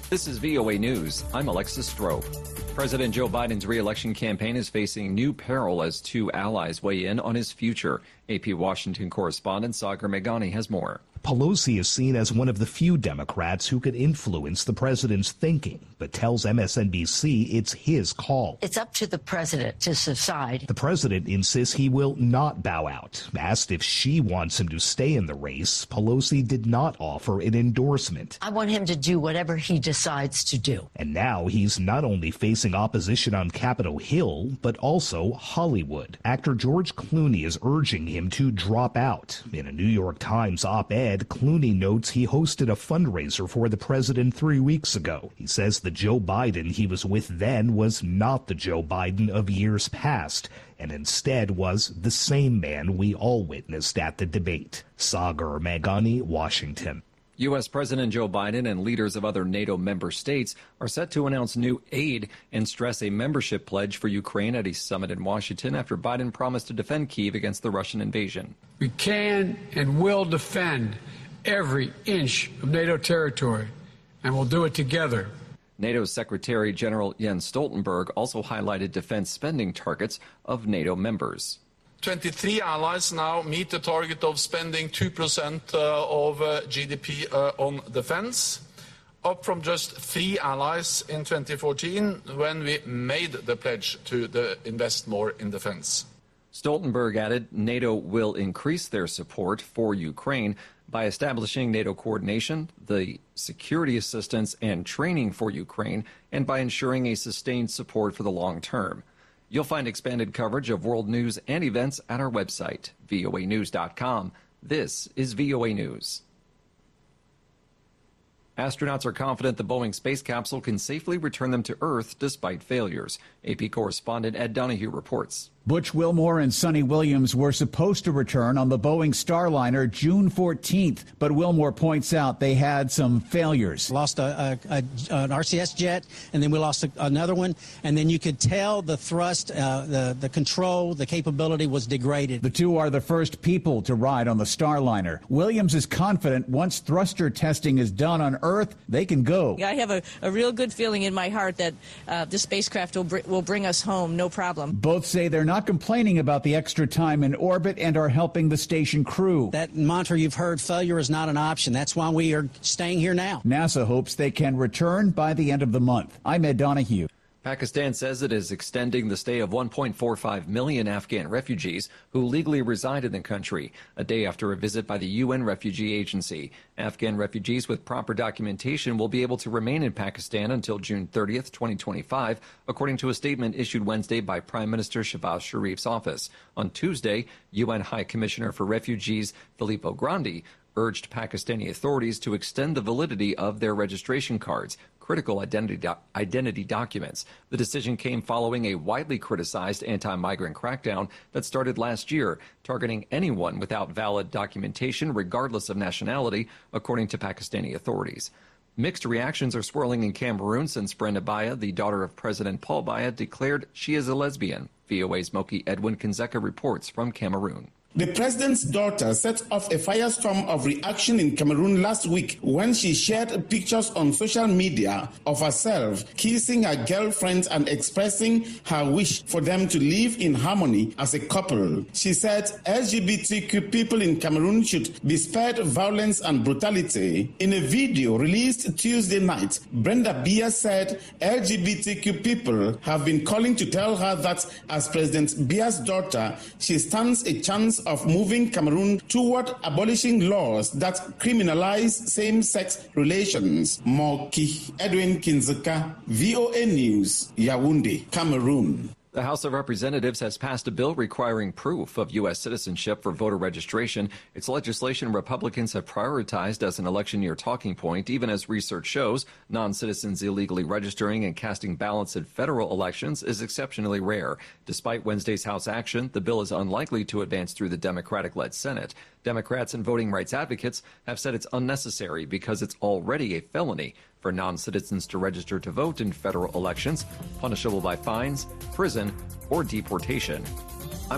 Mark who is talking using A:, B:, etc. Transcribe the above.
A: This is VOA News. I'm Alexis Strope. President Joe Biden's re-election campaign is facing new peril as two allies weigh in on his future. AP Washington correspondent Sagar Meghani has more.
B: Pelosi is seen as one of the few Democrats who could influence the president's thinking, but tells MSNBC it's his call.
C: It's up to the president to decide.
B: The president insists he will not bow out. Asked if she wants him to stay in the race, Pelosi did not offer an endorsement.
C: I want him to do whatever he decides to do.
B: And now he's not only facing opposition on Capitol Hill, but also Hollywood. Actor George Clooney is urging him to drop out. In a New York Times op-ed, Clooney notes he hosted a fundraiser for the president 3 weeks ago. He says the Joe Biden he was with then was not the Joe Biden of years past, and instead was the same man we all witnessed at the debate. Sagar Meghani, Washington.
A: U.S. President Joe Biden and leaders of other NATO member states are set to announce new aid and stress a membership pledge for Ukraine at a summit in Washington after Biden promised to defend Kyiv against the Russian invasion.
D: We can and will defend every inch of NATO territory, and we'll do it together.
A: NATO's Secretary General Jens Stoltenberg also highlighted defense spending targets of NATO members.
E: 23 allies now meet the target of spending 2% of GDP on defense, up from just 3 allies in 2014 when we made the pledge to invest more in defense.
A: Stoltenberg added NATO will increase their support for Ukraine by establishing NATO coordination, the security assistance and training for Ukraine, and by ensuring a sustained support for the long term. You'll find expanded coverage of world news and events at our website, voanews.com. This is VOA News. Astronauts are confident the Boeing space capsule can safely return them to Earth despite failures. AP correspondent Ed Donahue reports.
F: Butch Wilmore and Sonny Williams were supposed to return on the Boeing Starliner June 14th, but Wilmore points out they had some failures.
G: Lost an RCS jet, and then we lost another one, and then you could tell the thrust, the control, the capability was degraded.
F: The two are the first people to ride on the Starliner. Williams is confident once thruster testing is done on Earth, they can go.
H: I have a real good feeling in my heart that the spacecraft will bring us home, no problem.
F: Both say they're not complaining about the extra time in orbit and are helping the station crew.
G: That mantra you've heard, failure is not an option. That's why we are staying here now.
F: NASA hopes they can return by the end of the month. I'm Ed Donahue.
A: Pakistan says it is extending the stay of 1.45 million Afghan refugees who legally reside in the country, a day after a visit by the UN Refugee Agency. Afghan refugees with proper documentation will be able to remain in Pakistan until June 30th, 2025, according to a statement issued Wednesday by Prime Minister Shehbaz Sharif's office. On Tuesday, UN High Commissioner for Refugees Filippo Grandi urged Pakistani authorities to extend the validity of their registration cards, critical identity documents. The decision came following a widely criticized anti-migrant crackdown that started last year, targeting anyone without valid documentation regardless of nationality, according to Pakistani authorities. Mixed reactions are swirling in Cameroon since Brenda Baya, the daughter of President Paul Baya, declared she is a lesbian. VOA's Moki Edwin Kinzeka reports from Cameroon.
I: The president's daughter set off a firestorm of reaction in Cameroon last week when she shared pictures on social media of herself kissing her girlfriends and expressing her wish for them to live in harmony as a couple. She said LGBTQ people in Cameroon should be spared violence and brutality. In a video released Tuesday night, Brenda Bia said LGBTQ people have been calling to tell her that as President Bia's daughter, she stands a chance of moving Cameroon toward abolishing laws that criminalize same-sex relations. Moki Edwin Kinzeka, VOA News, Yaoundé, Cameroon.
A: The House of Representatives has passed a bill requiring proof of U.S. citizenship for voter registration. It's legislation Republicans have prioritized as an election year talking point, even as research shows non-citizens illegally registering and casting ballots in federal elections is exceptionally rare. Despite Wednesday's House action, the bill is unlikely to advance through the Democratic-led Senate. Democrats and voting rights advocates have said it's unnecessary because it's already a felony for non-citizens to register to vote in federal elections, punishable by fines, prison, or deportation.